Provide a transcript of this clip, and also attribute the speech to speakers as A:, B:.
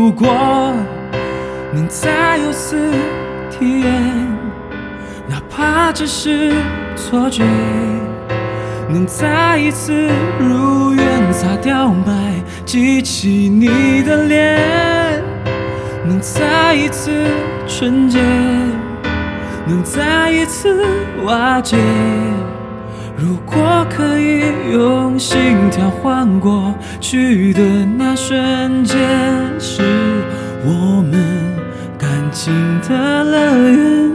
A: 如果能再有次体验，哪怕只是错觉，能再一次如愿擦掉霾，记起你的脸，能再一次纯洁，能再一次瓦解。如果可以用心跳换过去的那瞬间，是我们感情的乐园。